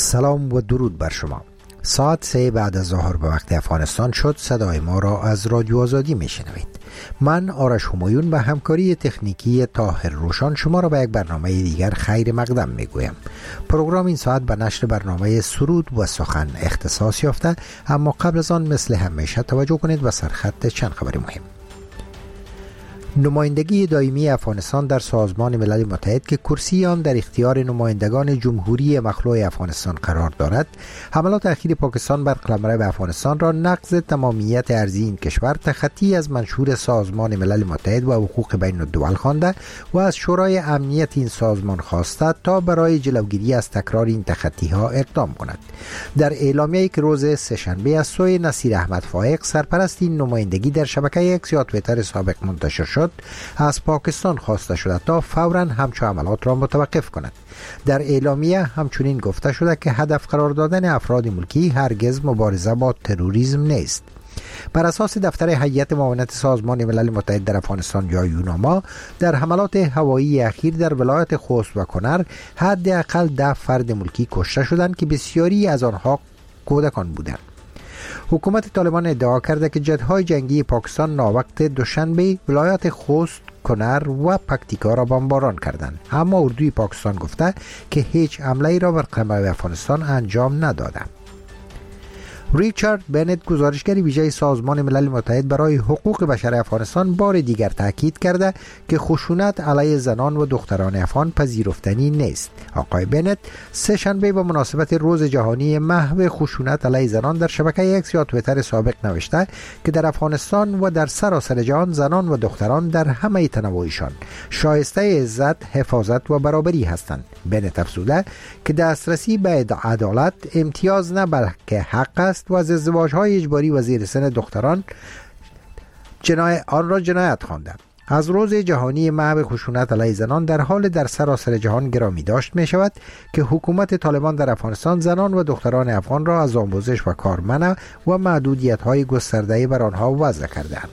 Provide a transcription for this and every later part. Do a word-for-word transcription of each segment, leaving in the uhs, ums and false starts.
سلام و درود بر شما. ساعت سه بعد از ظهر به وقت افغانستان شد. صدای ما را از رادیو آزادی می شنوید. من آرش همایون به همکاری تکنیکی طاهر روشان شما را به یک برنامه دیگر خیر مقدم می گویم. پروگرام این ساعت به نشر برنامه سرود و سخن اختصاص یافته، اما قبل از آن مثل همیشه توجه کنید به سرخط چند خبر مهم. نمایندگی دائمی افغانستان در سازمان ملل متحد که کرسی آن در اختیار نمایندگان جمهوری مخلوع افغانستان قرار دارد، حملات اخیر پاکستان بر قلمرو افغانستان را نقض تمامیت ارضی این کشور، تخطی از منشور سازمان ملل متحد و حقوق بین الدول خوانده و از شورای امنیت این سازمان خواسته تا برای جلوگیری از تکرار این تخطی ها اقدام کند. در اعلامیه‌ای که روز سه‌شنبه از سوی نصیر احمد فائق سرپرست این نمایندگی در شبکه اکس یا توییتر سابق منتشر شد، از پاکستان خواسته شده تا فوراً همچون عملات را متوقف کند. در اعلامیه همچنین گفته شده که هدف قرار دادن افراد ملکی هرگز مبارزه با تروریسم نیست. بر اساس دفتر هیئت معاونت سازمان ملل متحد در افغانستان یا یوناما، در حملات هوایی اخیر در ولایت خوست و کنر حداقل ده فرد ملکی کشته شدند که بسیاری از آنها کودکان بودند. حکومت طالبان ادعا کرده که جت‌های جنگی پاکستان ناوقت دوشنبه ولایات خوست، کنر و پکتیکا را بمباران کردند، اما اردوی پاکستان گفته که هیچ حمله‌ای را بر قلمرو افغانستان انجام نداده. ریچارد بنت، گزارشگر ویژه سازمان ملل متحد برای حقوق بشر افغانستان، بار دیگر تاکید کرده که خشونت علیه زنان و دختران افغان پذیرفتنی نیست. آقای بنت سه شنبه به مناسبت روز جهانی محو خشونت علیه زنان در شبکه اکس یا توییتر سابق نوشته که در افغانستان و در سراسر جهان زنان و دختران در همه تنوعشان شایسته عزت، حفاظت و برابری هستند. بنت افزوده که دسترسی به عدالت امتیاز نه بلکه حق است و از ازدواج‌های اجباری و زیر سن دختران جنایت آن را جنایت خوانده. از روز جهانی محو خشونت علیه زنان در حال در سراسر جهان گرامی داشت می شود که حکومت طالبان در افغانستان زنان و دختران افغان را از آموزش و کار منع و محدودیت‌های گسترده‌ای بر آنها وضع کرده‌اند.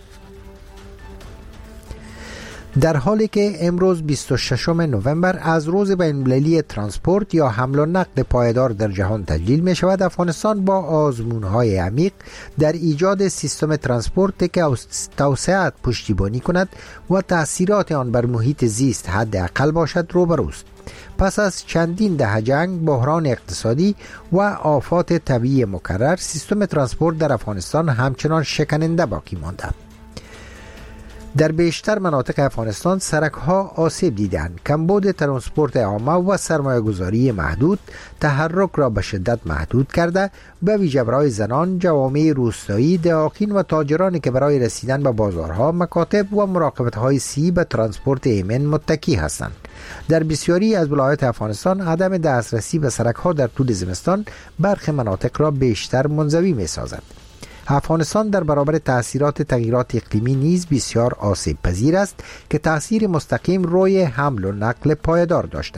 در حالی که امروز بیست و ششم نوامبر از روز بین‌المللی ترانسپورت یا حمل و نقل پایدار در جهان تجلیل می شود، افغانستان با آزمون‌های عمیق در ایجاد سیستم ترانسپورت که توسعه پشتیبانی کند و تأثیرات آن بر محیط زیست حداقل باشد روبروست. پس از چندین دهه جنگ، بحران اقتصادی و آفات طبیعی مکرر، سیستم ترانسپورت در افغانستان همچنان شکننده باقی مانده. در بیشتر مناطق افغانستان سرک‌ها آسیب دیدند. کمبود ترانسپورت عامه و سرمایه‌گذاری محدود تحرک را به شدت محدود کرده، به ویژه برای زنان، جوامع روستایی، دهاقین و تاجرانی که برای رسیدن به بازارها، مکاتب و مراقبت‌های سی به ترانسپورت ایمن متکی هستند. در بسیاری از ولایات افغانستان عدم دسترسی به سرک‌ها در طول زمستان برخی مناطق را بیشتر منزوی می‌سازد. افغانستان در برابر تأثیرات تغییرات اقلیمی نیز بسیار آسیب پذیر است که تأثیر مستقیم روی حمل و نقل پایدار داشته.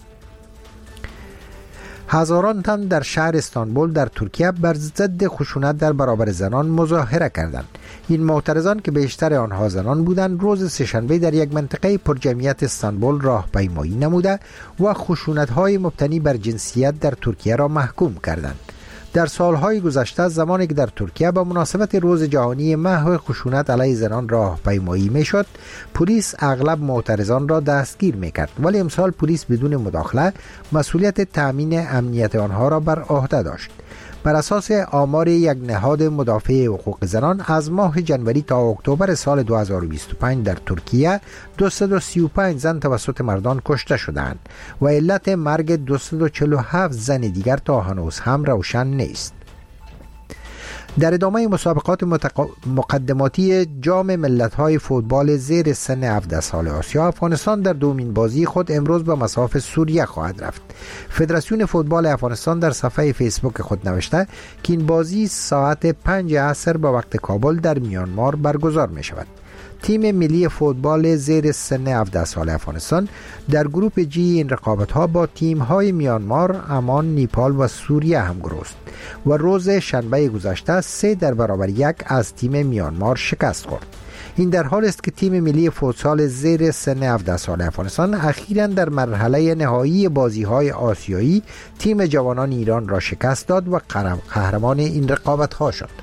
هزاران تن در شهر استانبول در ترکیه بر ضد خشونت در برابر زنان مظاهره کردند. این معترضان که بیشتر آنها زنان بودند، روز سه‌شنبه در یک منطقه پرجمعیت استانبول راهپیمایی نموده و خشونت‌های مبتنی بر جنسیت در ترکیه را محکوم کردند. در سالهای گذشته، زمانی که در ترکیه به مناسبت روز جهانی محو خشونت علیه زنان راهپیمایی میشد، پلیس اغلب معترضان را دستگیر میکرد، ولی امسال پلیس بدون مداخله مسئولیت تأمین امنیت آنها را بر عهده داشت. بر اساس آمار یک نهاد مدافع حقوق زنان، از ماه جنوری تا اکتبر سال دو هزار و بیست و پنج در ترکیه دویست و سی و پنج زن توسط مردان کشته شدند و علت مرگ دویست و چهل و هفت زن دیگر تا هنوز هم روشن نیست. در ادامه مسابقات متق... مقدماتی جام ملت‌های فوتبال زیر سن هفده سال آسیا، افغانستان در دومین بازی خود امروز به مصاف سوریه خواهد رفت. فدراسیون فوتبال افغانستان در صفحه فیسبوک خود نوشته که این بازی ساعت پنج عصر به وقت کابل در میانمار برگزار می شود. تیم ملی فوتبال زیر سن هفده سال افغانستان در گروپ جی این رقابت‌ها با تیم‌های میانمار، عمان، نیپال و سوریه همگرو است و روز شنبه گذشته سه در برابر یک از تیم میانمار شکست خورد. این در حال است که تیم ملی فوتسال زیر سن هفده ساله افغانستان اخیراً در مرحله نهایی بازی‌های آسیایی تیم جوانان ایران را شکست داد و قهرمان این رقابت‌ها شد.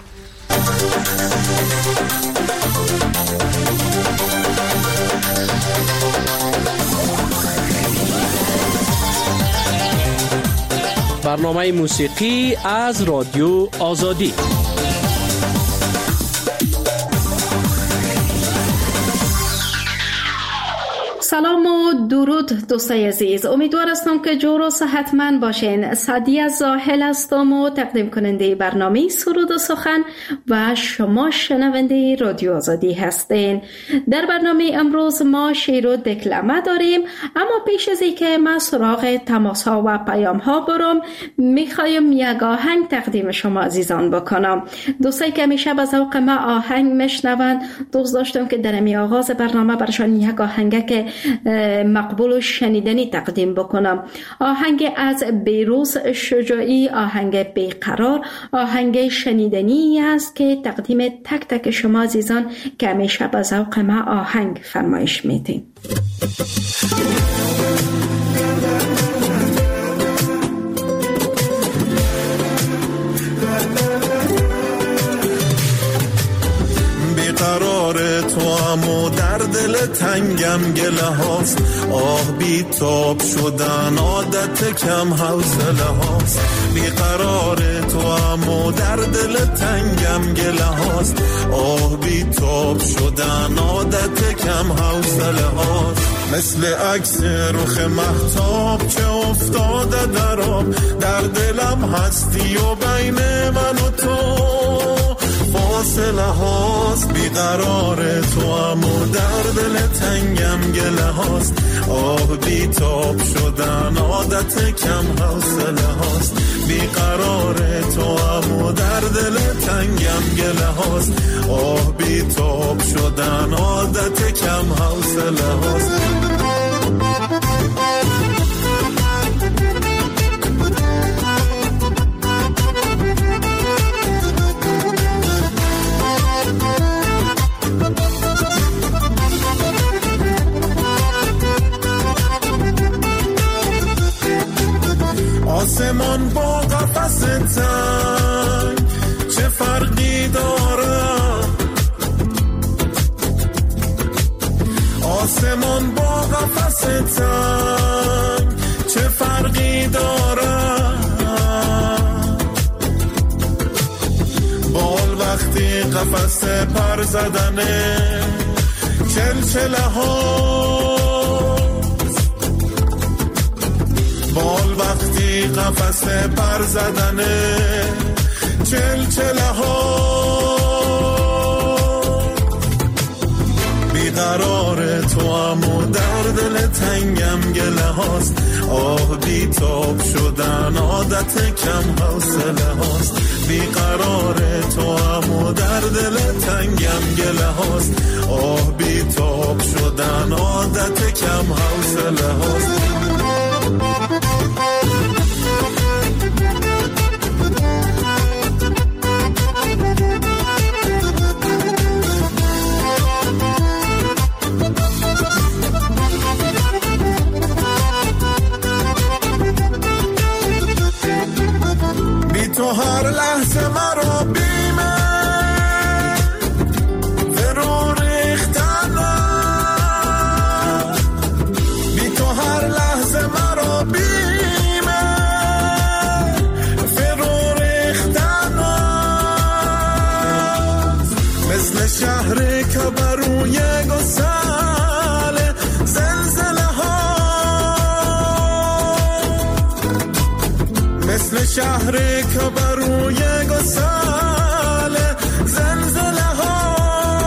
برنامه موسیقی از رادیو آزادی. سلام و درود دوستای عزیز، امیدوار هستم که جور و صحتمند باشین. سعدیه زاهل هستم و تقدیم کننده برنامه سرود و سخن و شما شنونده رادیو آزادی هستین. در برنامه امروز ما شعر و دکلمه داریم، اما پیش از اینکه ما سراغ تماس ها و پیام ها برم میخوایم یک آهنگ تقدیم شما عزیزان بکنم. دوستایی که همیشه به ذوق ما آهنگ میشنون، دوست داشتم که در می آغاز برنامه برشان یک آهنگ که مقبول و شنیدنی تقدیم بکنم. آهنگ از بیروز شجاعی، آهنگ بیقرار، آهنگ شنیدنی است که تقدیم تک تک شما عزیزان که همیشه به ذوق ما آهنگ فرمایش میدین. قرار تو امو در دل تنگم گله هاست، آه بی تاب شدن عادت کم حوصله هاست. بی قرار تو امو در دل تنگم گله هاست، آه بی تاب شدن عادت کم حوصله هاست. مثل عکس رخ مهتاب که افتاده در آب، در دلم هستی و بین من و تو فاصله هاست. بیقرار تو امو در دل تنگم گله هاست، آه بی تاب شدن عادت کم حوصله هاست. بیقرار تو امو در دل تنگم گله هاست، آه بی تاب شدن عادت کم حوصله هاست. آسمان با قفس تنگ چه فرقی داره؟ آسمان با قفس تنگ چه فرقی داره؟ بال وقتی قفس پر زدنه چلچله ها، بال وقتی قفس پر زدنه چلچله ها. بیقرار تو امو در دل تنگم گله هاست، آه بی تاب شدن عادت کم حوصله هاست. بیقرار تو امو در دل تنگم گله هاست، آه بی تاب شدن عادت کم حوصله هاست. تو هر لحظه مرا بیمه فرو ریختنه، بی تو هر لحظه مرا بیمه فرو ریختنه. مثل شهری که بروی گسل زلزله ها، مثل شهری که بروی گسل زلزله ها.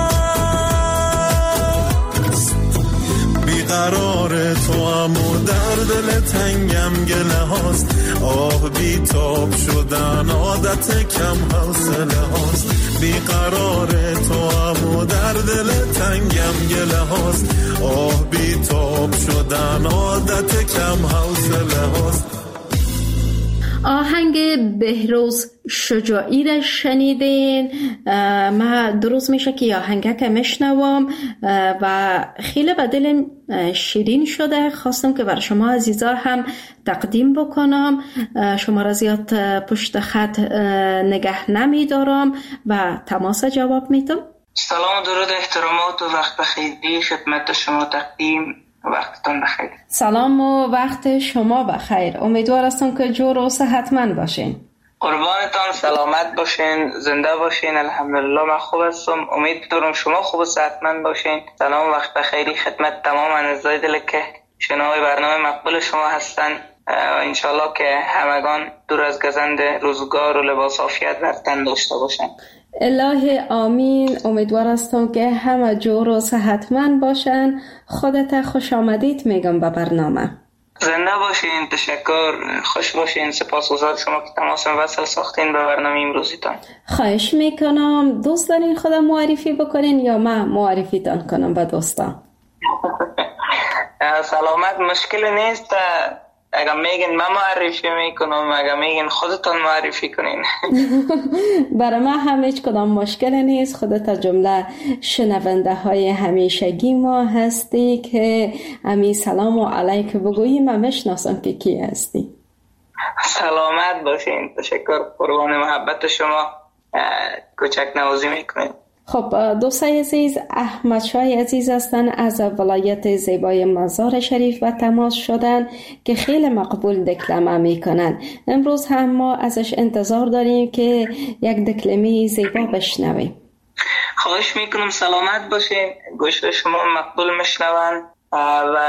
بیقرار تو امو در دل تنگم گله هاست، آه بی تاب شدن عادت کم حوصله هاست. بیقرار تو امو در دل تنگم گله هاست، آه بی تاب شدن عادت کم حوصله هاست. آهنگ بهروز شجاعی را شنیدین. من درست میشه که آهنگه که میشنوم و خیلی به دلم شیرین شده. خواستم که بر شما عزیزا هم تقدیم بکنم. شما را زیاد پشت خط نگه نمیدارم و تماس جواب میدم. سلام و درود احترامات و وقت بخیری خدمت شما تقدیم. وقتتون بخیر. سلام و وقت شما بخیر. امیدوار هستم که جور و صحتمند باشین. قربانتان، سلامت باشین، زنده باشین. الحمدلله من خوب هستم. امید دارم شما خوب و صحتمند باشین. سلام و وقت بخیری خدمت تمام اعضای دل که شنوای برنامه مقبول شما هستن. انشالله که همگان دور از گزند روزگار و لباس عافیت بر تن داشته باشن. الهی آمین. امیدوار هستم که همه جور و صحتمند باشن. خودت خوش آمدید میگم به برنامه. زنده باشین. تشکر. خوش باشین. سپاسگزار شما که تماس وصل ساختین به برنامه امروزیتان. خواهش میکنم. دوست دارین خودم معرفی بکنین یا من معرفیتان کنم به دوستان؟ سلامت، مشکل نیست. اگه میگین من معرفی میکنم، اگه میگین خودتون معرفی کنین. برای من هم هیچ کدام مشکل نیست. خودت جمله شنونده های همیشگی ما هستی که امی سلام و علیک بگویی. من میشناسم که کی هستی. سلامت باشین. تشکر. قربان محبت شما. کوچک نوازی میکنین. خب دوستای عزیز، احمد شاه عزیز هستن از ولایت زیبای مزار شریف و تماس شدن که خیلی مقبول دکلمه میکنن. امروز هم ما ازش انتظار داریم که یک دکلمه زیبا بشنویم. خواهش میکنم. سلامت باشین. گوش شما مقبول میشنون و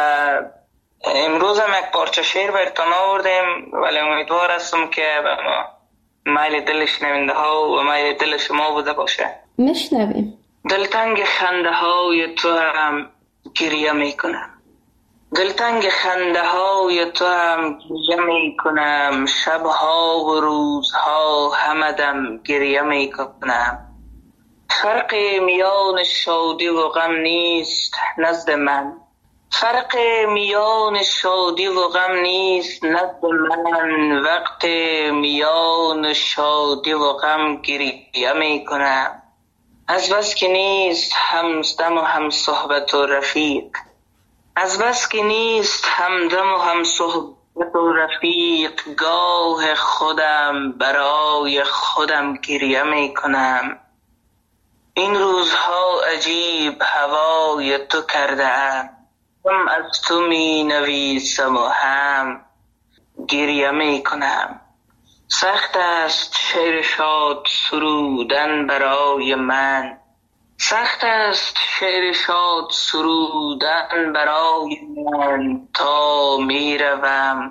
امروز هم یک پارچه شعر براتون آوردیم، ولی امیدوار هستم که میل دل شنونده ها و میل دل شما بوده باشه. میشنویم. دلتنگ خنده های تو هم گریه میکنم، دلتنگ خنده های تو هم گریه میکنم، شبها و روزها همدم گریه میکنم. فرق میان شادی و غم نیست نزد من، فرق میان شادی و غم نیست نزد من، وقت میان شادی و غم گریه میکنم. از بس که نیست همدم و هم صحبت و رفیق، از بس که نیست همدم و هم صحبت و رفیق، گاه خودم برای خودم گریه میکنم. این روزها عجیب هوای تو کرده ام، هم از تو می نویسم و هم گریه میکنم. سخت است شعر شاد سرودن برای من، سخت است شعر شاد سرودن برای من، تا می روم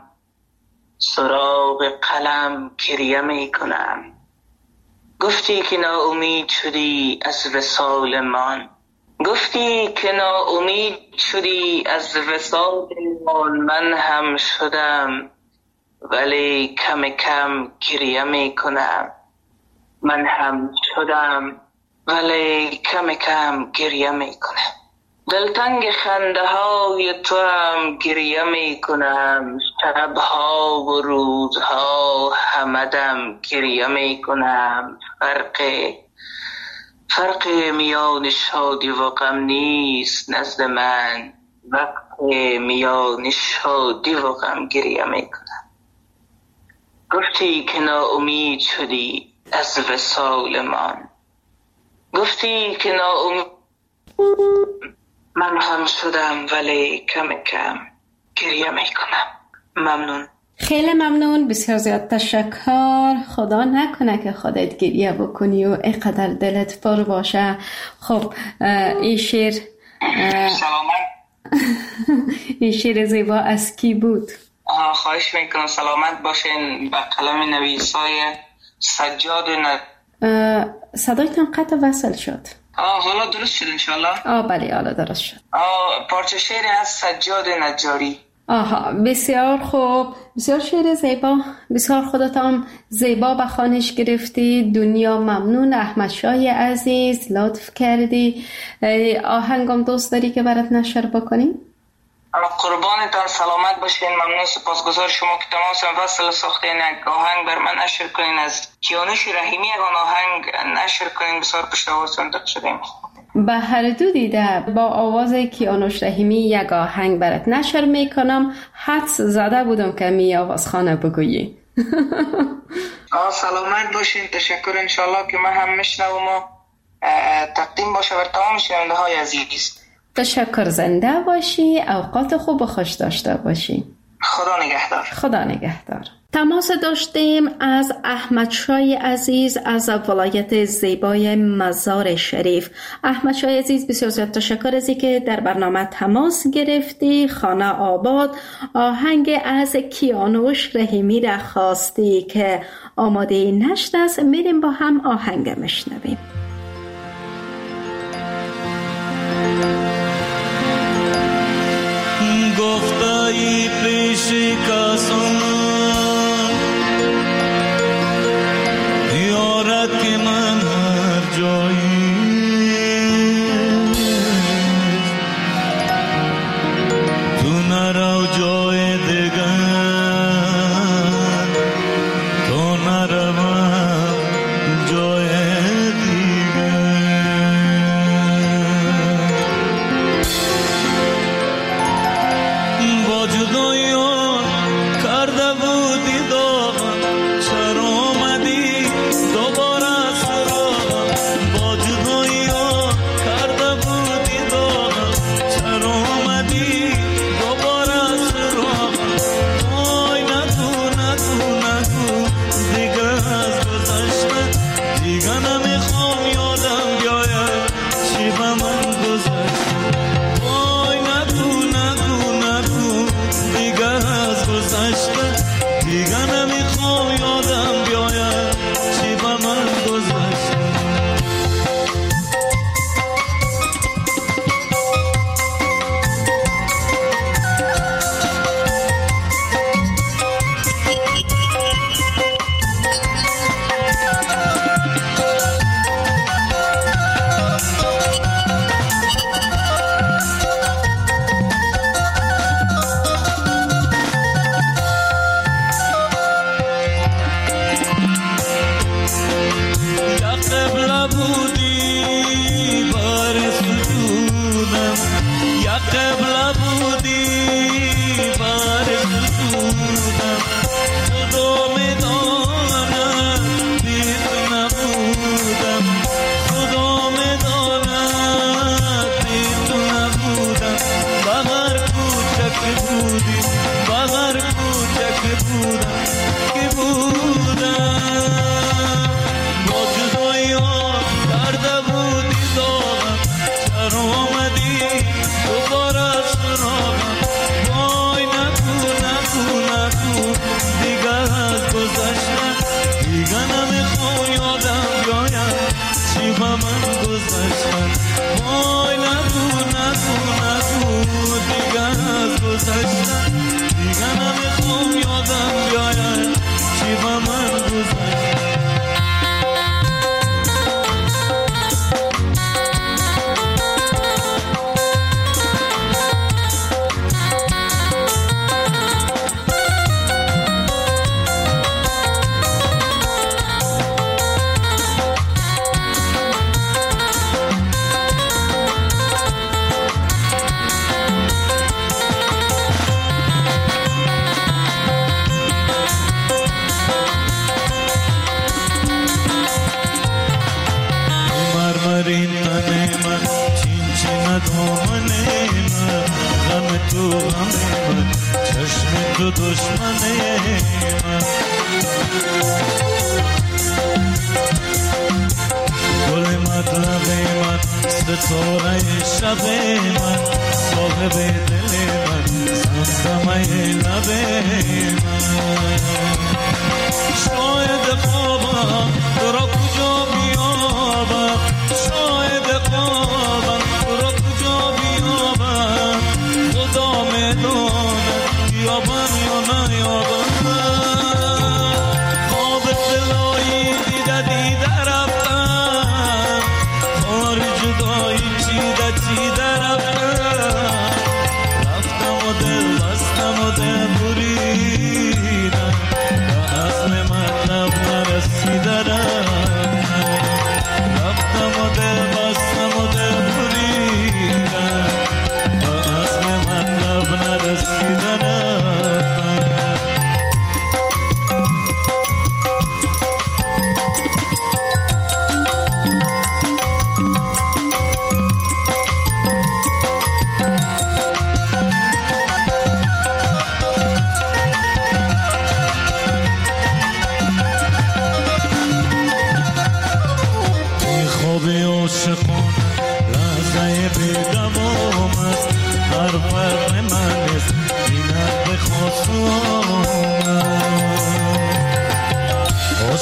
سراغ قلم گریه می کنم. گفتی که ناامید شدی از وصال من، گفتی که ناامید شدی از وصال من، من هم شدم ولی کم کم گریه می کنم. من هم شدم ولی کم کم گریه می کنم. دلتنگ خنده های تو هم گریه می کنم، شبها و روزها همدم گریه می کنم. فرق فرق میان شادی و غم نیست نزد من، وقت میان شادی و غم گریه می کنم. گفتی که ناامید شدی از وصال من، گفتی که ناامید من هم شدم ولی کم کم گریه می کنم. ممنون. خیلی ممنون. بسیار زیاد تشکر. خدا نکنه که خودت گریه بکنی و اینقدر دلت پر باشه. خب این شعر سلامت. این شعر زیبا از کی بود؟ خواهش میکنم. سلامت باشین. به قلم نویسای سجاد ن... صدایتان قطع وصل شد. آه حالا درست شد انشالله. آه بله حالا درست شد. آه پارچه شعر از سجاد نجاری. آها بسیار خوب. بسیار شعر زیبا. بسیار خودتان زیبا به خوانش گرفتی. دنیا ممنون. احمد شاه عزیز لطف کردی. آهنگم دوست داری که برات نشر بکنیم؟ قربانتان، سلامت باشین. ممنون، سپاسگزار شما که تماس وصل ساختین. یک آهنگ بر من نشر کنین از کیانوش رحیمی، یک آهنگ نشر کنین. بسیار پشتاورتان داد شدیم. به هر دو دیده با آواز کیانوش رحیمی یک آهنگ برات نشر میکنم. حدس زده بودم که می آواز خانه بگویی. آه سلامت باشین. تشکر. انشالله که من هم میشنوم و تقدیم باشه بر تمام شنونده های عزیز. تشکر. زنده باشی، اوقات خوب و خوش داشته باشی. خدا نگهدار. خدا نگهدار. تماس داشتیم از احمد شای عزیز از ولایت زیبای مزار شریف. احمد شای عزیز، بسیار زیاد تشکر از اینکه در برنامه تماس گرفتی. خانه آباد آهنگ از کیانوش رحیمی را خواستی که آماده نشت است. میریم با هم آهنگ مشنویم. گفتایی پیش کسان یارد که من هر جایی تو نرو جای دیگر تو نروم جای دیگر. با جدایی کرده بودی داغم، چرا آمدی دوباره سراغم. با جدایی کرده بودی داغم، چرا آمدی دوباره سراغم. وای نگو نگو نگو دیگه از گذشته، دیگه نمیخوام یادم بیاید چی به من گذشته. وای نگو نگو نگو دیگه از گذشته، دیگه نمیخوام یادم بیاید چی به من گذشته.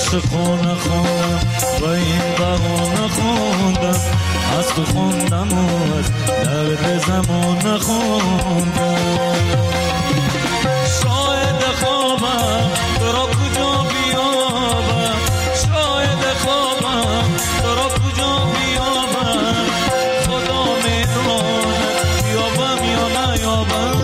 عشق خونه خوندم و این بهانه خوندم، از تو خوندم و از درد زمان خوندم. شاید خوابم تو را کجا بیابم، شاید خوابم تو را کجا بیابم، خدا میدونه بیابم یا نیابم.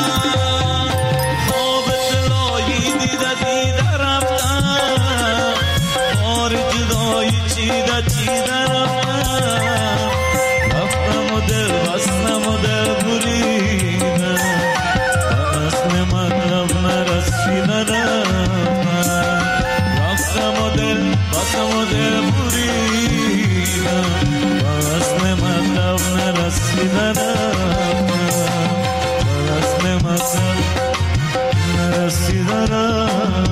خواب دلایی دیده دیده رفتم، بار جدایی چیده چیده رفتم، رفتم و دل بستم و دل بریدم، اصل مطلب نرسیدم، رفتم و دل بستم و دل بریدم، اصل مطلب نرسیدم، اصل مطلب نرسیدم.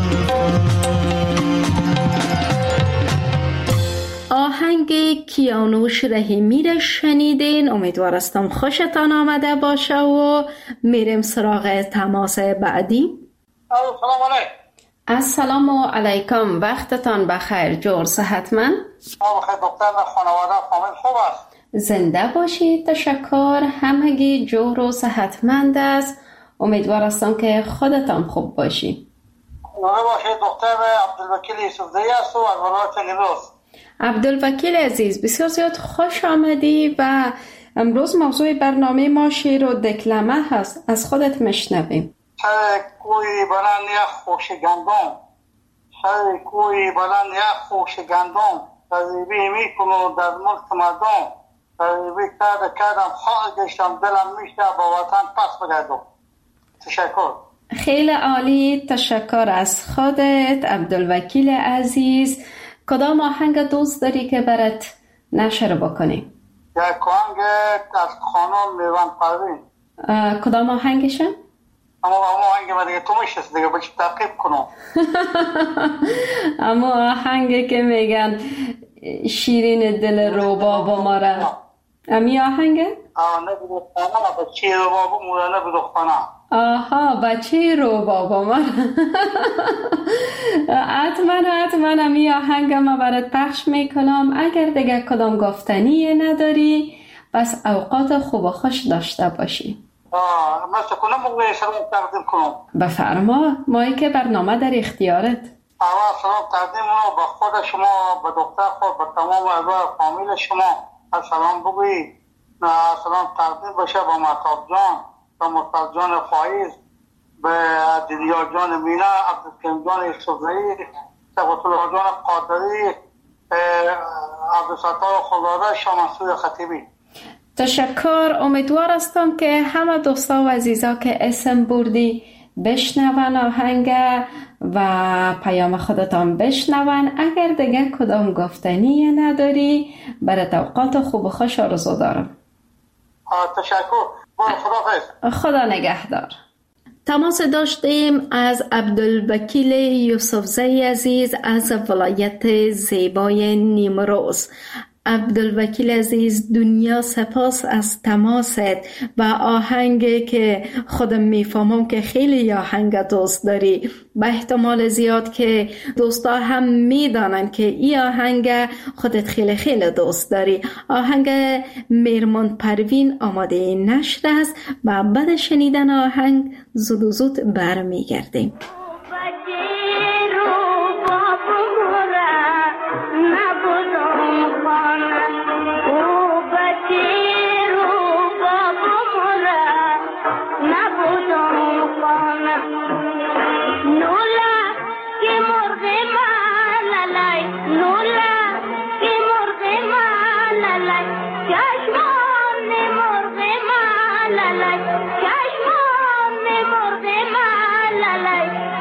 آهنگ کیانوش رحیمی را شنیدین. امیدوارستم خوشتان آمده باشه و میریم سراغ تماس بعدی. سلام علیکم. السلام علیکم، وقتتان بخیر، جور صحتمند؟ بخیر دکتر، خانواده فامیل خوب است؟ زنده باشید، تشکر، همگی جور و صحتمند است. امیدوارستم که خودتان خوب باشی. زنده باشید دکتر. عبدالوکیل یوسفزئی است و از ولایت نیمروز. عبدالوکیل عزیز، بسیار زیاد خوش آمدی و امروز موضوع برنامه ما شعر و دکلمه هست. از خودت مشنویم. سر کوی بلند یک خوش گندم، سر کوی بلند یک خوش گندم، تذیبی میکنم در ملک مردم، تذیبی کرده کردم خواهد گشتم، دلم میشه با وطن پس بگردم. تشکر. خیلی عالی، تشکر از خودت عبدالوکیل عزیز. کدام آهنگ دوست داری که برات نشر بکنیم؟ یک آهنگ از خانم میوان پروین. کدام آهنگشه؟ اما آهنگ ما دیگه تو میشست دیگه بچه تعقیب کنم. اما آهنگ که میگن شیرین دل روباب ما را، امی آهنگه؟ آه نه بدختانه، بچه روباب ما را نه بدختانه. آها، بچه روباب ما را. حتما حتما امی آهنگ ما برات پخش میکنم. اگر دیگه کدام گفتنی نداری پس اوقات خوب و خوش داشته باشی. آه مثل کنم بگوی سلام تقدیم کنم. بفرما، مایی که برنامه در اختیارت. اول سلام تقدیم کنم به خود شما، به دکتر خود، به تمام اعضای فامیل شما. سلام بگوی، سلام تقدیم بشه به مهتاب جان، به مصطفی جان فایز، به دیدیا جان مینا، عبدالکریم جان یوسفزئی، صفت الله جان قادری، عبدالستار خداده، شاه منصور خطیبی. تشکر. امیدوار هستم که همه دوستا و عزیزا که اسم بردی بشنون آهنگ و پیام خودتان بشنون. اگر دیگه کدام گفتنی نداری برای اوقات خوب و خوش آرزو دارم. تشکر. خدا خدا نگهدار. تماس داشتیم از عبدالوکیل یوسفزئی عزیز از ولایت زیبای نیمروز. عبدالوکیل عزیز، دنیا سپاس از تماست و آهنگی که خودم میفهمم که خیلی آهنگ دوست داری. به احتمال زیاد که دوستا هم میدانن که این آهنگ خودت خیلی خیلی دوست داری. آهنگ میرمان پروین آماده نشر است و بعد شنیدن آهنگ زود و زود برمیگردیم. Like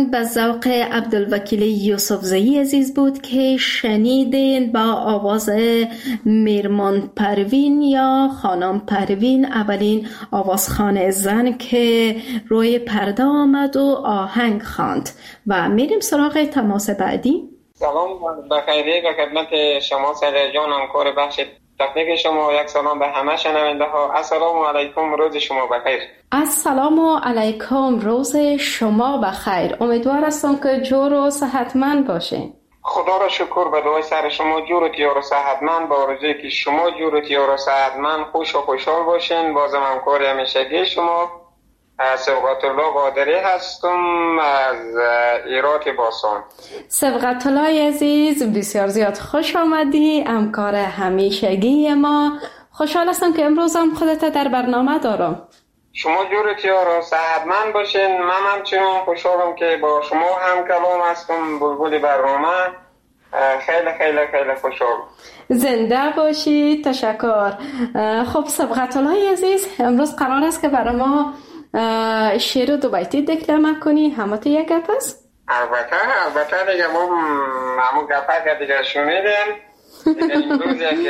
آهنگ به ذوق عبدالوکیل یوسفزئی عزیز بود که شنیدین با آواز میرمان پروین یا خانم پروین، اولین آوازخوان زن که روی پرده آمد و آهنگ خواند. و میریم سراغ تماس بعدی. سلام بخیری و خدمت شما سر جان همکار بخش تکنیک شما، یک سلام به همه شنونده ها. السلام علیکم، روز شما بخیر. السلام علیکم، روز شما بخیر. امیدوار هستم که جور و صحتمند باشین. خدا را شکر به دعای سر شما جور و تیار و صحتمند، با آرزویی که شما جور و تیار و صحتمند خوش و خوشحال باشین. بازم همکار همیشگی شما سبقت الله قادری هستم از ایرات باسان. سبقت الله عزیز، بسیار زیاد خوش آمدی، همکار همیشگی ما. خوشحال هستم که امروز هم خودت در برنامه دارم. شما جورتی ها صحتمند باشین. من همچنان خوشحالم که با شما هم کلام هستم، بلبل برنامه. خیلی خیلی خیلی خوشحال. زنده باشی. تشکر. خب سبقت الله عزیز، امروز قرار است که برای ما شعر دو بیتی دکلمه کنی. همه تو یک گپ است؟ البته البته دیگه ما همون گپه که دیگه شنیدیم. دیگه امروز یک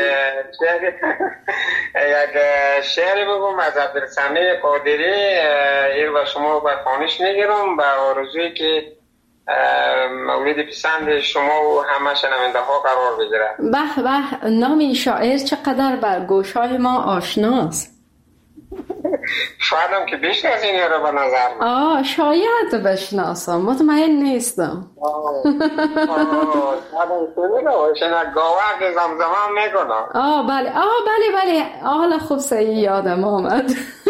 یک شعری بگم از عبدالسمیع قادری. این و شما به خوانش میگیرم به آرزویی که مورد پسند شما و همه شنونده ها قرار بگیره. به به، نام این شاعر چقدر بر گوشهای ما آشناست. شاید هم که بیشتر از این رو به نظر من. آه شاید بشناسم، مطمئن نیستم. آه آه شاید گاوه که زمزمه میکنم. آه بله آه بله بله حالا خوب صحیح یادم آمد.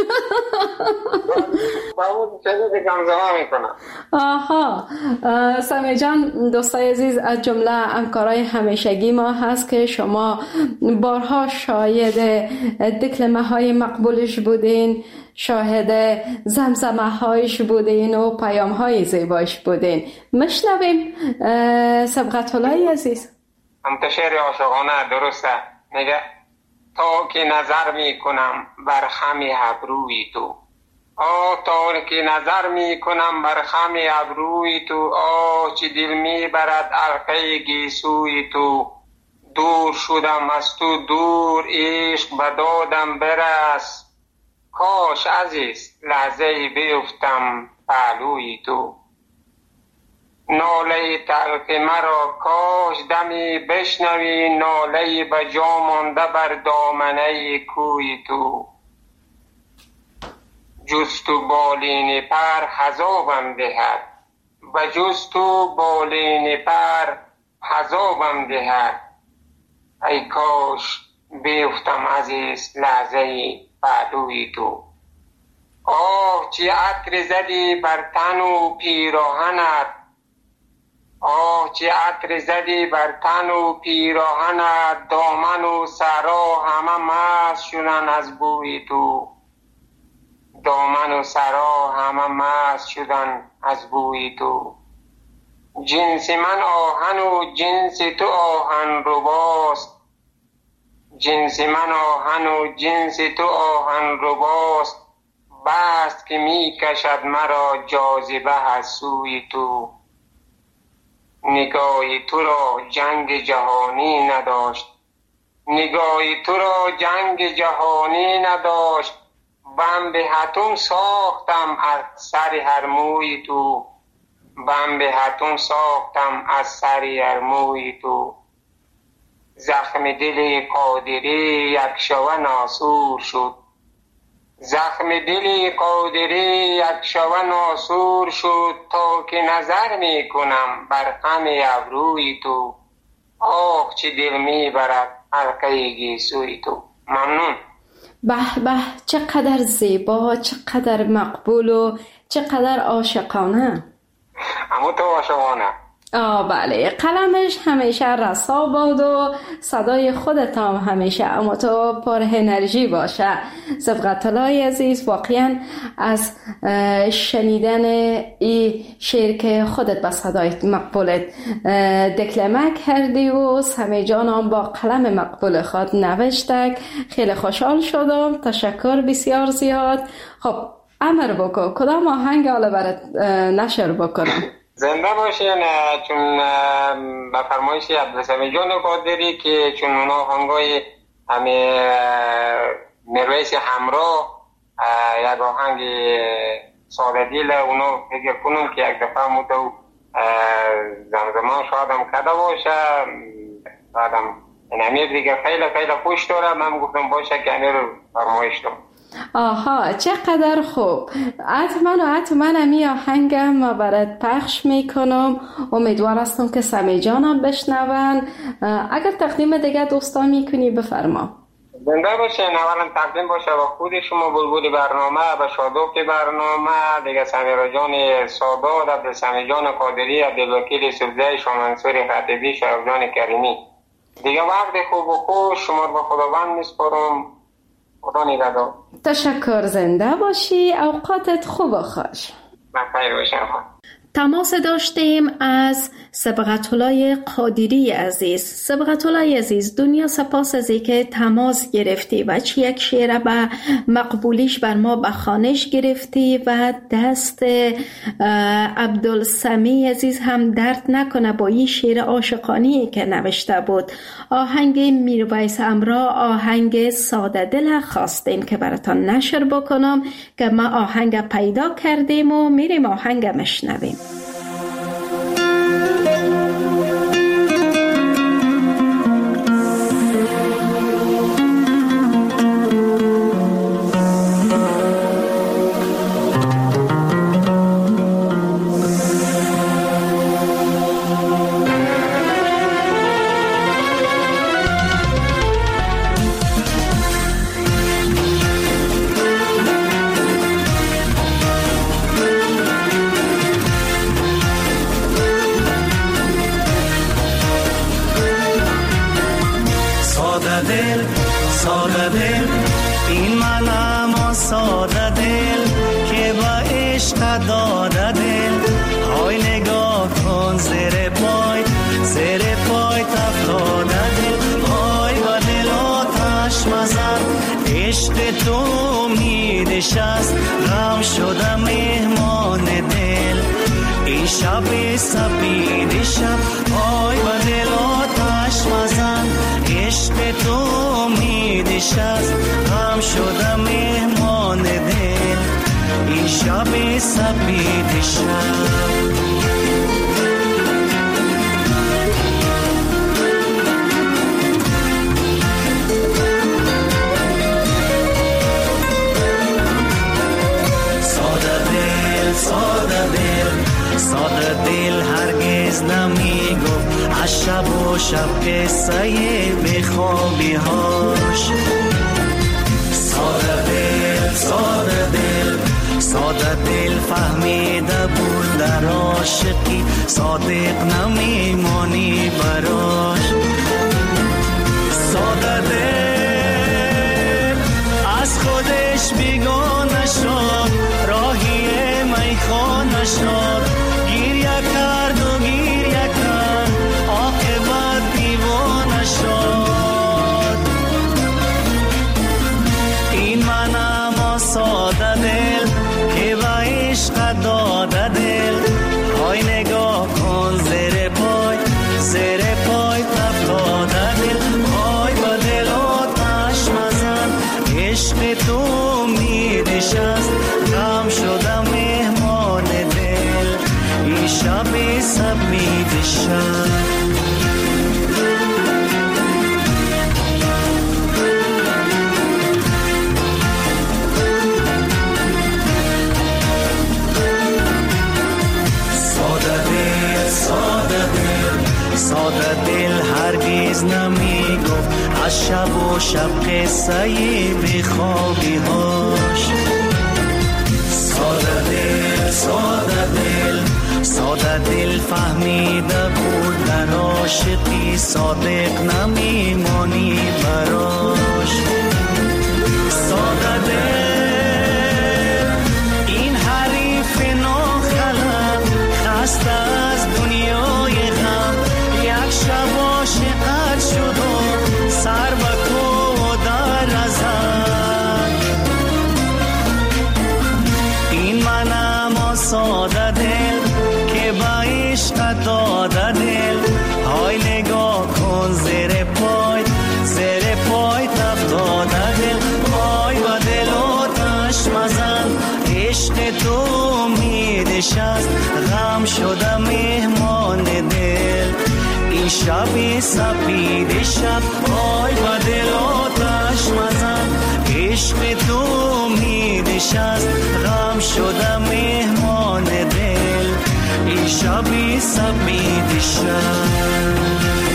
با اون شاید زمزمه میکنم. آها سمیع جان، دوستای عزیز، از جمله همکارای همیشگی ما هست که شما بارها شاهد دکلمه های مقبولش بودین، شاهد زمزمه هایش بودین و پیام های زیبایش بودین. مشنویم سبقت الله عزیز. منتشر عاشقانه درسته. میگه تا که نظر میکنم بر خم ابروی تو، آه تا که نظر میکنم بر خم ابروی تو، آه چه دل میبرد علقه گیسوی تو. دور شدم از تو دور، عشق بدادم برس، کاش عزیز لحظه بیفتم پهلوی تو. ناله تلخ مرا کاش دمی بشنوی، ناله بجا مانده بر دامنه کوی تو. جز تو بالین پر حذابم دهد، و جز تو بالین پر حذابم دهد، ای کاش بیفتم عزیز لحظه پهلوی تو. آه چه عطر زدی بر تن و پیراهنت، آه چه عطر زدی بر تن و پیراهنت، دامن و سرا همه مست شدن از بوی تو. دامن و سرا همه مست شدن از بوی تو. جنس من آهن و جنس تو آهن رباست، جنس من آهن و جنس تو آهن رباست، بست که می کشد مرا جاذبه از سوی تو. نگاهی تو را جنگ جهانی نداشت، نگاهی تو را جنگ جهانی نداشت، بم به حتم ساختم از سر هر موی تو. بم به حتم ساختم از سر هر موی تو. زخم دل قادری یک شوه ناسور شد، زخم دل قادری یک شوه ناسور شد، تا که نظر می کنم بر خم ابروی تو. آه چه دل می برد حلقه گیسوی تو. ممنون. به به، چقدر زیبا، چقدر مقبول و چقدر عاشقانه. اما تو عاشقانه. آه بله، قلمش همیشه رسا باد و صدای خودت هم همیشه اما تو پر انرژی باشه. سبقت الله عزیز، واقعا از شنیدن این شعر که خودت به صدای مقبولت دکلمه کردی و سمیع جان هم با قلم مقبول خود نوشتک، خیلی خوشحال شدم. تشکر بسیار زیاد. خب امر بکن، کدام آهنگ حالا برات نشر بکنم؟ زنده باشین. چون به فرمایش عبدالسمیع جان قادری که چون اونا آهنگای همه مرویس همراه یک آهنگ ساده دیل اونا فکر کنم که یک دفعه مدو زمزمان شادم کده باشه شادم اینمی دیگه خیلی خیلی خوش داره. من گفتم باشه که اینه رو فرمایش دارم. آها چقدر خوب. حتما و حتما امی آهنگم برات پخش میکنم. امیدوار هستم که سمیع جانم بشنون. اگر تقدیم دیگه دوستان میکنی بفرما. زنده باشین. اولا تقدیم باشه با خود شما بلبل برنامه و شادوک برنامه دیگه، سمیرا جان سادات، عبدالسمیع جان قادری، عبدالوکیل سبزه، شامنصور خطیبی، شرف جان کریمی. دیگه وقت خوب و خوش شما رو به خداوند میسپارم. خدا نگهدار. تشکر. زنده باشی. اوقاتت خوب و خوش. بخیر باشین. تماس داشتیم از صبغت‌الله قادری عزیز. صبغت‌الله عزیز، دنیا سپاس از اینکه تماس گرفتی و چی یک شعر به مقبولیش بر ما به خوانش گرفتی و دست عبدالسمیع عزیز هم درد نکنه با این شعر عاشقانه‌ای که نوشته بود. آهنگ میرویس همراه، آهنگ ساده دل خواستیم که براتان نشر بکنم که ما آهنگ پیدا کردیم و میریم آهنگ مشنویم. ساده دل که با تو می نشست غم شدم مهمان دل این شب سپید شب آی با دل آتش مزن عشق تو می نشست غم شدم مهمان دل این شب سپید شب.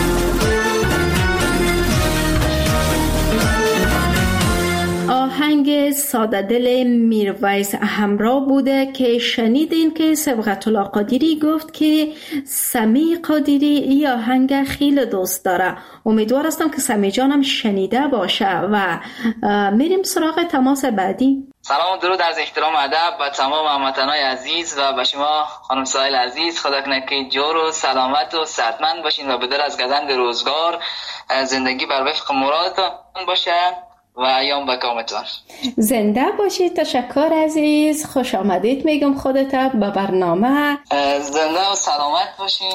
آهنگ ساده دل میرویس همراه بوده که شنیدین که سبقت الله قادری گفت که سمی قادری این آهنگ خیلی دوست داره. امیدوار هستم که سمی جانم شنیده باشه و میریم سراغ تماس بعدی. سلام و درود از احترام ادب و تمام هموطنان عزیز و به شما خانم سایل عزیز. خدا کنه که جور و سلامت و صحتمند باشین و بدر از گزند روزگار زندگی بر وفق مرادتان باشه و ایام به کامتون. زنده باشید. تشکر عزیز. خوش آمدید میگم خودت به برنامه. زنده و سلامت باشین.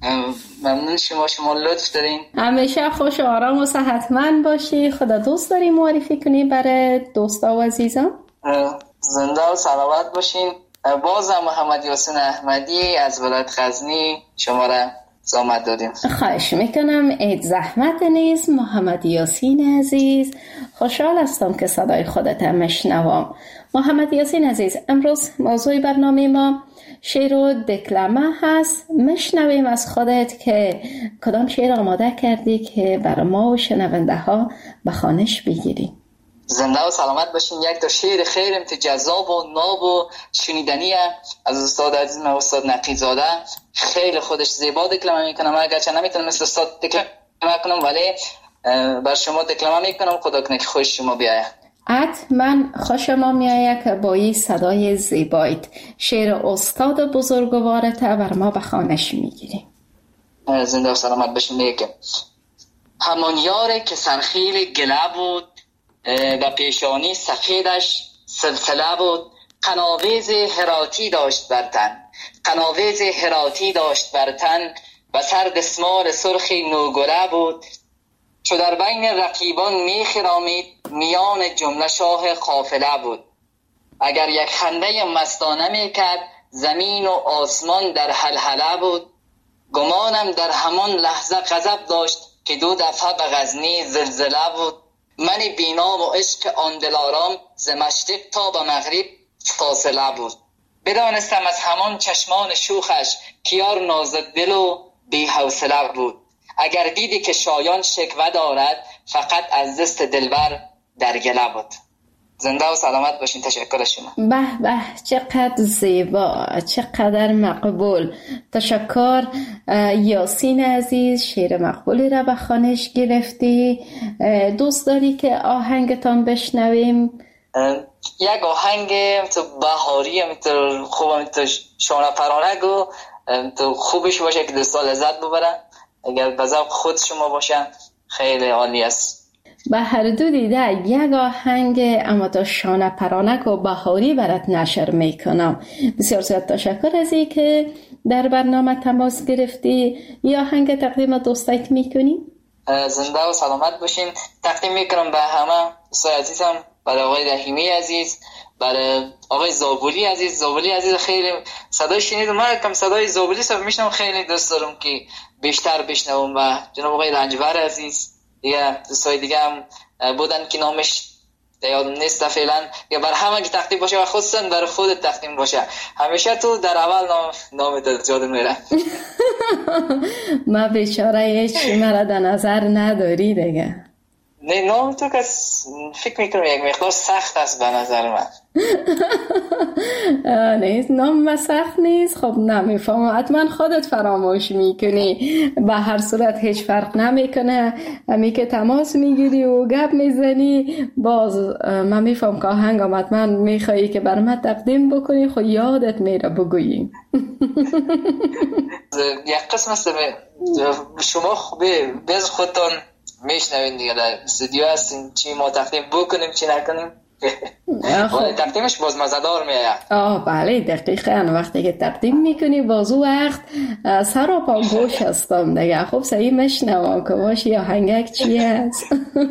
ممنون شما شما لطف دارین. همیشه خوش و آرام و صحتمند باشی. خدا دوست داری معرفی کنی برای دوستا و عزیزان. زنده و سلامت باشین. بازم محمد یاسین احمدی از ولایت غزنی شما را زحمت دادیم. خواهش میکنم. عید زحمت نیست. محمد یاسین عزیز خوشحال هستم که صدای خودت مشنوم. محمد یاسین عزیز امروز موضوع برنامه ما شعر و دکلمه هست. مشنویم از خودت که کدام شعر آماده کردی که بر ما و شنونده ها به خوانش بگیری. زنده و سلامت باشین. یک تا شعر خیلی جذاب و ناب و شنیدنی از استاد عزیز من استاد نقیزاده. خیلی خودش زیبا دکلمه میکنم. اگرچه نمیتونم مثل استاد دکلمه کنم ولی بر شما دکلمه میکنم. خدا کنه که خوش شما بیایه. حتما خوش ما میایه که با این صدای زیبایت شعر استاد بزرگوارت بر ما به خوانش میگیری. زنده و سلامت باشین. میگه همان یاره که سرخیل گله بود و پیشانی سفیدش سلسله بود قناویز هراتی داشت بر تن قناویز هراتی داشت بر تن و سر دسمال سرخی نوگله بود چو در بین رقیبان میخرامید میان جمله شاه قافله بود اگر یک خنده مستانه میکرد زمین و آسمان در حلحله بود گمانم در همان لحظه غضب داشت که دو دفعه به غزنی زلزله بود من بینام و عشق آن دلارام ز مشرق تا به مغرب فاصله بود بدانستم از همان چشمان شوخش کیار نازک دل و بی حوصله بود اگر دیدی که شایان شکوه دارد فقط از دست دلبر در گله بود. زنده و سلامت باشین. تشکر شما. به به چقدر زیبا، چقدر مقبول. تشکر یاسین عزیز. شعر مقبولی را به خوانش گرفتی. دوست داری که آهنگتان بشنویم؟ یک آهنگ تو بهاری تو خوبم تو شانه پرانه گو تو خوبش باشه که دوستا لذت ببرن. اگر به ذوق خود شما باشن خیلی عالی است. به هر دو دیده یک آهنگ اما تا شانه پرانک و بهاری برات نشر میکنم. بسیار زیاد تشکر از این که در برنامه تماس گرفتی. یا آهنگ تقدیم دوستایت میکنی؟ زنده و سلامت باشین. تقدیم میکنم به همه دوستای عزیزم، برای آقای رحیمی عزیز، برای آقای زابولی عزیز. زابولی عزیز خیلی صدای شنیدم، من کم صدای زابولی سب میشنم، خیلی دوست دارم که بیشتر بشنوم. و جناب آقای رنجبر عزیز، دیگه دوستای دیگه هم بودن که نامش یادم نیست فعلا. یا بر همه که تقدیم باشه و خصوصا برای خودت تقدیم باشه. همیشه تو در اول نام نام داد یادم میره. ما بیچاره هیچ مرا در نظر نداری دیگه. نه نام تو که فکر میکنم یک مقدار سخت است به نظر من. نیست نام ما سخت نیست. خب نمیفهم، حتما خودت فراموش میکنی. به هر صورت هیچ فرق نمیکنه، همی که تماس میگیری و گپ میزنی باز من میفهم که آهنگ هم حتما میخوایی که بر من تقدیم بکنی، خب یادت میره بگویی. یک قسم است شما خوبه بز خودتان میشنوین دیگه، در استودیو هستین، چی ما تقدیم بکنیم چی نکنیم. ولی تقدیمش باز مزدار میاد. آه بله دقیقاً وقتی که تقدیم میکنی باز او وقت سراپا گوش هستم دیگه. خب صحیح مشنوم که باشی آهنگک چی هست.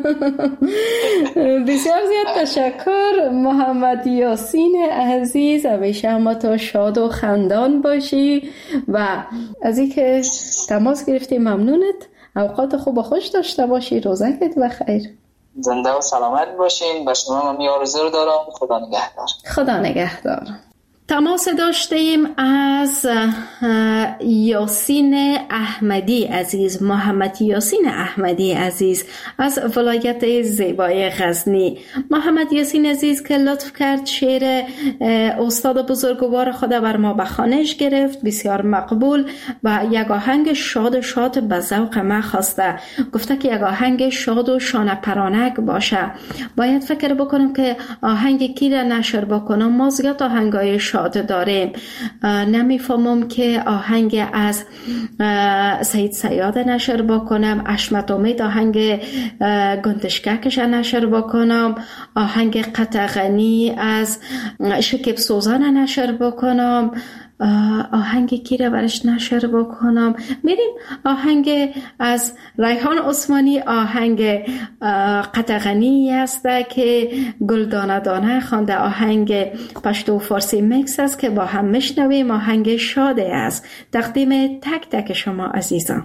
بسیار زیاد تشکر محمد یاسین عزیز، همیشه هم تو شاد و خندان باشی و از این که تماس گرفتی ممنونت. اوقات خوب و خوش داشته باشی. روزکت بخیر. زنده و سلامت باشین. با شما من آرزو رو دارم. خدا نگهدار. خدا نگهدار. تماس داشتیم از یاسین احمدی عزیز، محمد یاسین احمدی عزیز از ولایت زیبای غزنی. محمد یاسین عزیز که لطف کرد شعر استاد بزرگوار خدا بر ما به خوانش گرفت، بسیار مقبول و یک آهنگ شاد شاد به ذوق ما خواسته. گفته که یک آهنگ شاد و شانه پرانک باشه. باید فکر بکنم که آهنگ کی را نشر بکنم. ما زیاد آهنگای شاد داریم. نمیفهمم که آهنگ از سید سیاد نشر بکنم، اشمت امید آهنگ گندشککش نشر بکنم، آهنگ قطغنی از شکیب سوزان نشر بکنم، آهنگ کی را برش نشر بکنم. میریم آهنگ از ریحان عثمانی، آهنگ قطغنی است که گلدانه دانه خوانده، آهنگ پشتو فارسی میکس است که با هم میشنویم. آهنگ شاده است. تقدیم تک تک شما عزیزان.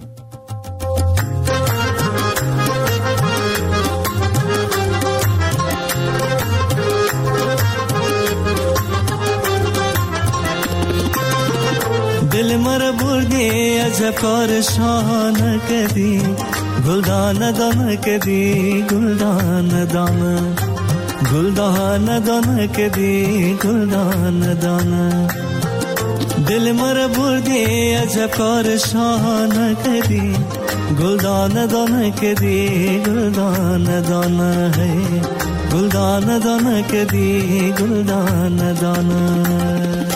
دل مر بردی عجب کار شانه کدی، گلدان دانه کدی گلدان دانه، گلدان دانه کدی گلدان دانه. دل مر بردی عجب کار شانه کدی، گلدان دانه کدی گلدان دانه ہے، گلدان دانه کدی گلدان دانه.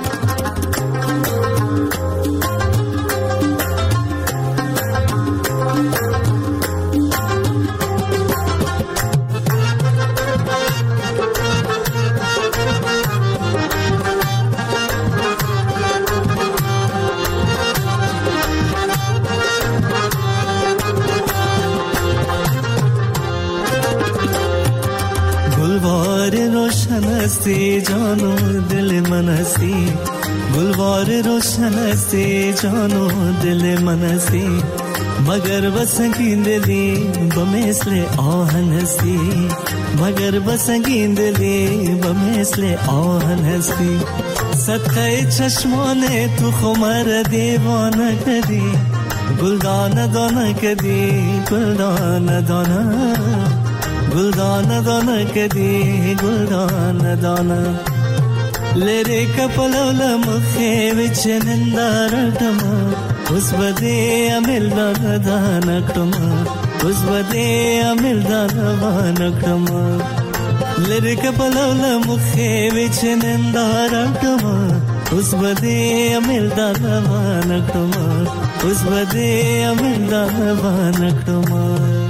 हस्ती जानो दिल मनसी, गुलवार रोशन हस्ती जानो दिल मनसी, मगर बसंगी दिली बमेसले आहन हस्ती, मगर बसंगी दिली बमेसले आहन हस्ती. सत्कय चश्मोने तू खुमर दीवाना कदी, गुलदान दाना कदी गुलदान दाना, गुलदान दाना कदी गुलदान दाना. लेरे कपलवल मुखे विच निंदारटमा, उस बदे अमिल दानकटमा, उस बदे अमिल दानकटमा. लेरे कपलवल मुखे विच निंदारटमा, उस बदे अमिल दानकटमा, उस बदे अमिल दानकटमा.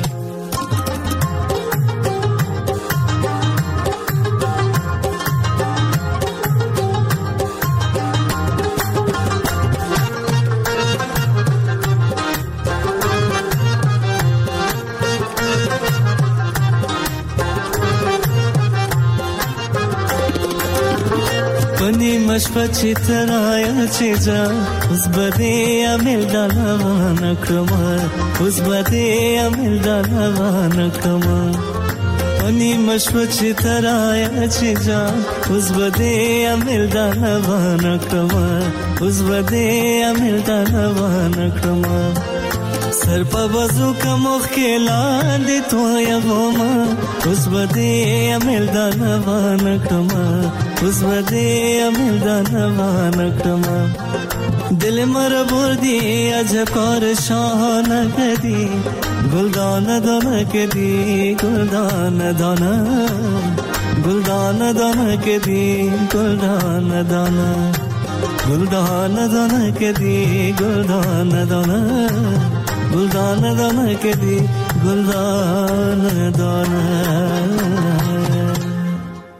मशपची तराया चेजा, उस बदे अमिल दानवान क्रमा, उस बदे अमिल दानवान क्रमा. अनि मशपची तराया चेजा, उस बदे अमिल दानवान क्रमा, उस बदे अमिल दानवान क्रमा. सर पर बजू का मुख्ला दे तो यगोमा, उस बदे अमिल दानवान क्रमा, उस बदे अमिल दानवान क्रमा. दिल मर बुर्दी अजकार शान कदी, गुलदान दाना कदी गुलदान दाना, गुलदान दाना कदी गुलदान दाना, गुलदान दाना कदी गुलदान दाना, गुलदान दाना कदी गुलदान दाना.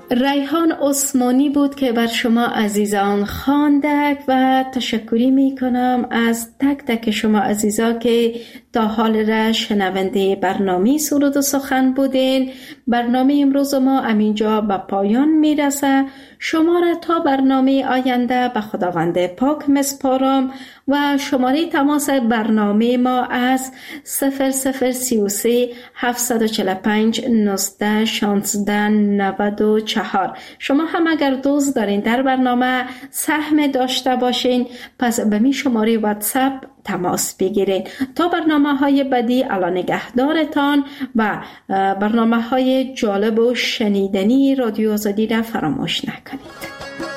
ریحان عثمانی بود که بر شما عزیزان خواندک و تشکری می کنم از تک تک شما عزیزا که تا حال را شنونده برنامه سرود و سخن بودین. برنامه امروز ما همینجا به پایان می رسه. شما را تا برنامه آینده به خداوند پاک مسپارم و شماره تماس برنامه ما از صفر صفر سی و سه هفتصد و چهل و پنج نوزده شانزده نود و چهار. شما هم اگر دوست دارین در برنامه سهم داشته باشین پس به می شماره واتساپ تماس بگیرین. تا برنامه های بعدی الان نگهدارتان و برنامه های جالب و شنیدنی رادیو آزادی را فراموش نکنید.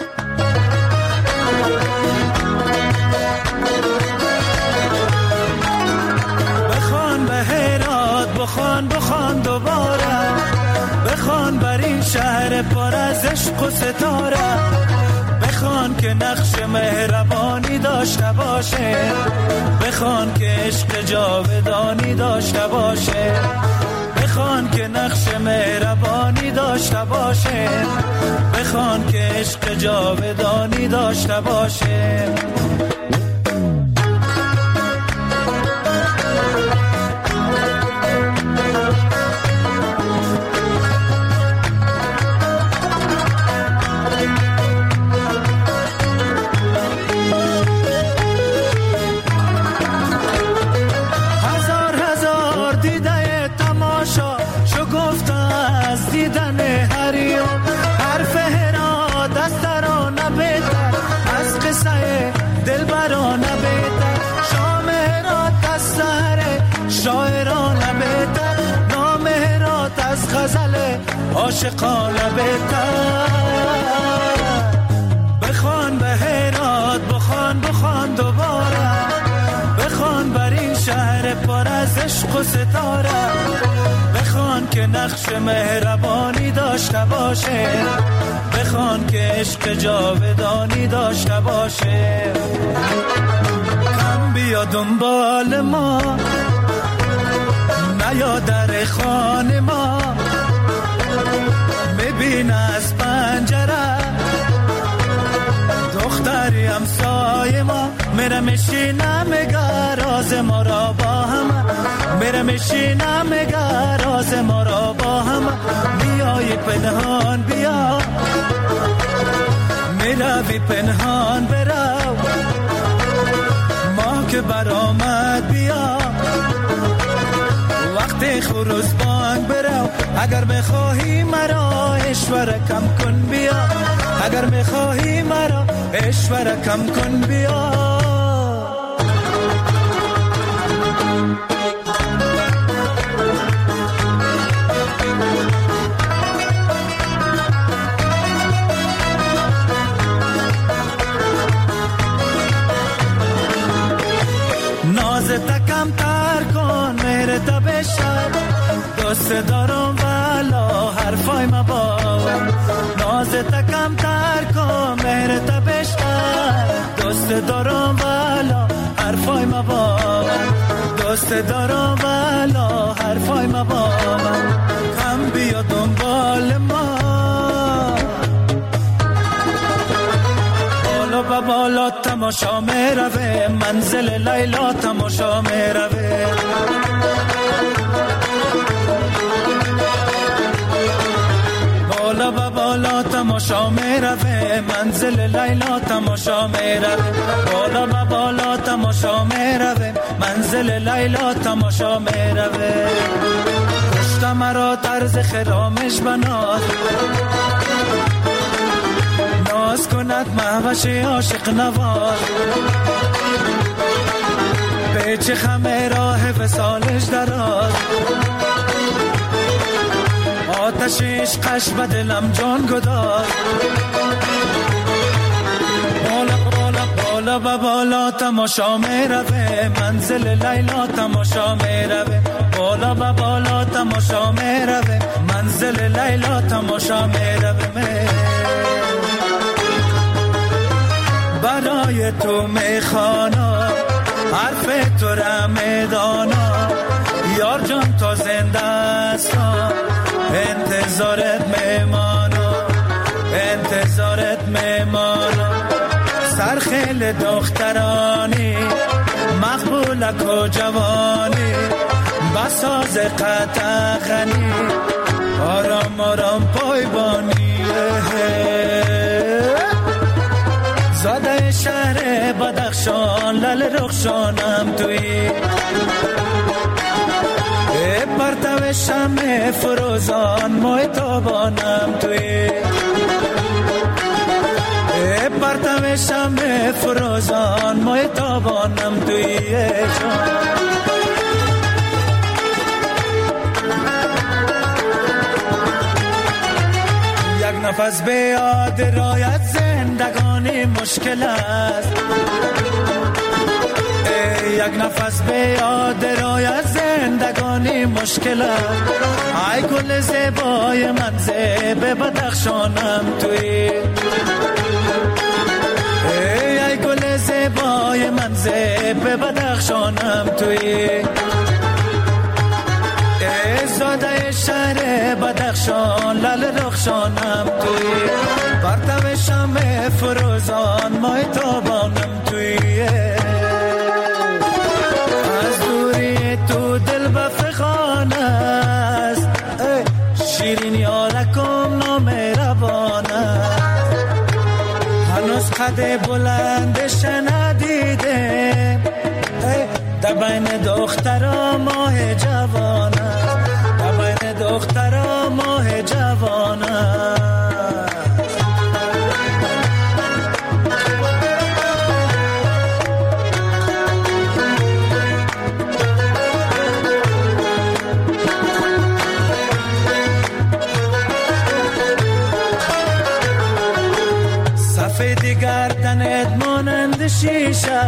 بخوان به هرات، بخوان بخوان دوباره، بخوان بر این شهر پر از عشق و ستاره، بخوان که نقش مهربانی داشته باشه، بخوان که عشق جاودانی داشته باشه، بخوان که نقش مهربانی داشته باشه، بخوان که عشق جاودانی داشته باشه. عاشقانه بهتر بخوان به هرات، بخوان بخوان دوباره، بخوان بر این شهر پر از عشق و ستاره، بخوان که نقش مهربانی داشته باشه، بخوان که عشق جاودانی داشته باشه. کم بیا دنبال ما، نیا در خانه ما، ببین از پنجره دختری همسایه ما، میره میشینه میگه راز ما را با هم، میره میشینه میگه راز ما را با هم. میای پنهان بیا، میروی پنهان برو، ما که برآمد بیا، وقتی خروز بانگ برو. اگر بخواهی مرا اشوره کم کن بیا، اگر بخواهی مرا اشوره کم کن بیا. نازت کم تر کن، مهرت بشد، دوست دارم والا حرفای ما باور. نازت کم تر کن، مهرت بشد، دوست دارم والا حرفای ما باور، دوست دارم والا حرفای ما باور. کم بیا دنبال ما، بالا با بالا تماشا میروه، منزل لیلا تماشا میروه. بالا با بالا تماشا میروه، منزل لیلا تماشا میروه. بالا با بالا تماشا میروه، منزل لیلا تماشا میروه. پشت مرا طرز خرامش بناد، ناز کند مهوش عاشق نواز. پیچ خمه راه وصالش دراز، آتش عشقش به دلم جان گداز. بالا بالا بالا با بالا تماشا میروه، منزل لیلا تماشا میروه. بالا با بالا تماشا میروه، منزل لیلا تماشا میروه. برای تو میخوانا حرف تو را میدانا، یار جان تا زنده است انتظارت میمانا. کامل دخترانی مقبولک و جوانی بساز قطع غنی آرام آرام پایبانی زاده شهر بدخشان لل رخشانم توی پرتو شمع فروزان ماه تابانم توی پرتو شمع فروزان ماه تابانم توی یک نفس به یاد رایت زندگانی مشکل است یک نفس به یاد رایت زندگانی مشکل است ای گل زیبای من زیب بدخشانم توی ای گل زیبای من زیب بدخشانم توی زاده شهر بدخشان لل رخشانم توی پرتو شمع فروزان ماه تابانم توی از دوری تو دل بفخان است شیرین یارکم نامهربان است هنوز قد بلندش ندیده در بین دخترا ماه جوان در بین دخترا ماه جوان سفید گردنت مانند شیشه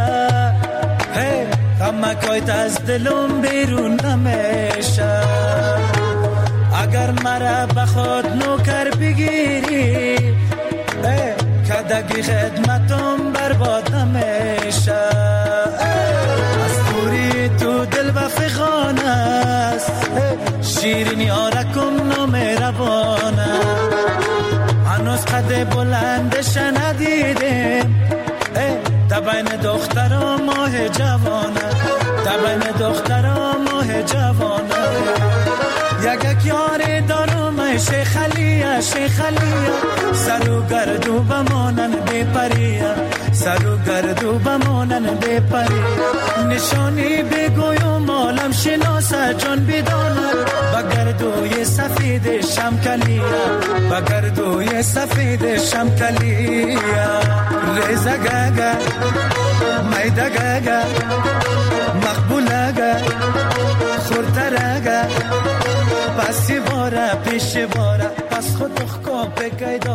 غمکایت از دلم بیرون نمیشه اگر مرا به خود نوکر بگیری کدگی خدمتم برباد نمیشه از دوری تو دل و فخان است شیرین یارکم نامهربانه هنوز قد بلندش ندیدیم در بین دخترا ماه جوانه در بین دخترا ماه جوانه یک یک یاری دارم شیخ علیه شیخ علیه سر و گردو بمانن بی پریه سر و گردو بمانن بی پریه نشانی بگویم عالم شناسه جان بدانه بگردوی سفید شمکلیه بگردوی سفید شمکلیه ریزه گگه میده گگه مقبوله گه خورده گه پسی باره پیش باره پس خود اخکا بگیده